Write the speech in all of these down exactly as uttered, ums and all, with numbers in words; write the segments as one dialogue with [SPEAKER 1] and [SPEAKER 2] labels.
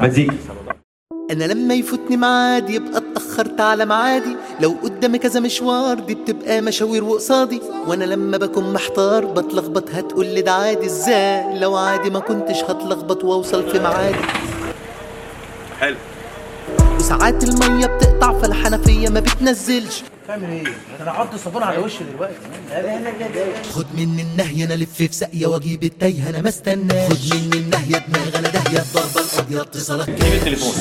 [SPEAKER 1] مزيكا.
[SPEAKER 2] انا لما يفوتني ميعاد يبقى اتاخرت على ميعادي، لو قدامي كذا مشوار دي بتبقى مشاوير وقصادي، وانا لما بكون محتار بتلخبط هتقولي ده عادي، ازاي لو عادي ما كنتش هتلخبط واوصل في ميعادي.
[SPEAKER 1] حلو.
[SPEAKER 2] وساعات الميه بتقطع فالحنفيه ما بتنزلش.
[SPEAKER 3] تعمل ايه؟ انا عض صابون على وشي دلوقتي. لا لا لا لا.
[SPEAKER 2] خد مني النهيه انا الف في ساقيه واجيب التايه انا ما استناش. خد مني النهيه دماغ انا داهيه الضربه القاضيه اتصالك.
[SPEAKER 1] سيب التليفون.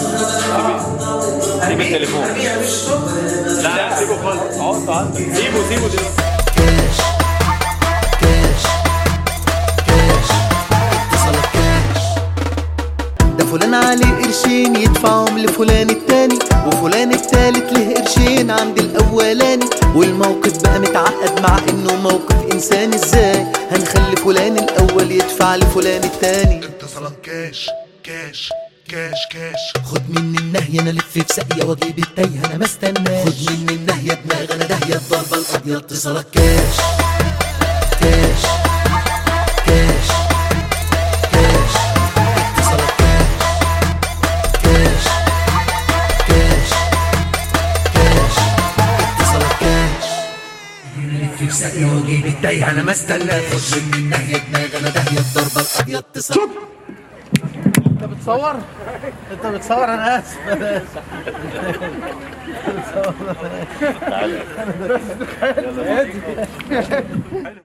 [SPEAKER 1] سيب التليفون. لا لا سيبه خالص. اقعد عندك. سيبه سيبه دلوقتي.
[SPEAKER 2] كاش كاش كاش اتصالك كاش. ده فلان عليه قرشين يدفعهم لفلان التاني، وفلان التالت له قرشين عند الاولاني، والموقف بقى متعقد مع انه موقف انساني، ازاي هنخلي فلان الاول يدفع لفلان التاني.
[SPEAKER 4] اتصالات كاش كاش كاش كاش.
[SPEAKER 2] خد مني النهيه انا الف في ساقيه واجيب التايه انا ما استناش. خد مني النهيه دماغ انا داهيه الضربه القاضيه اتصالك كاش كاش كاش كاش اتصالك كاش كاش كاش اتصالك كاش. الف في ساقيه واجيب التايه انا ما استناش. خد مني النهيه دماغ انا داهيه الضربه القاضيه اتصالك.
[SPEAKER 3] انت بتصور؟ انت بتصور؟ انا اسف انا اسف. تعالى.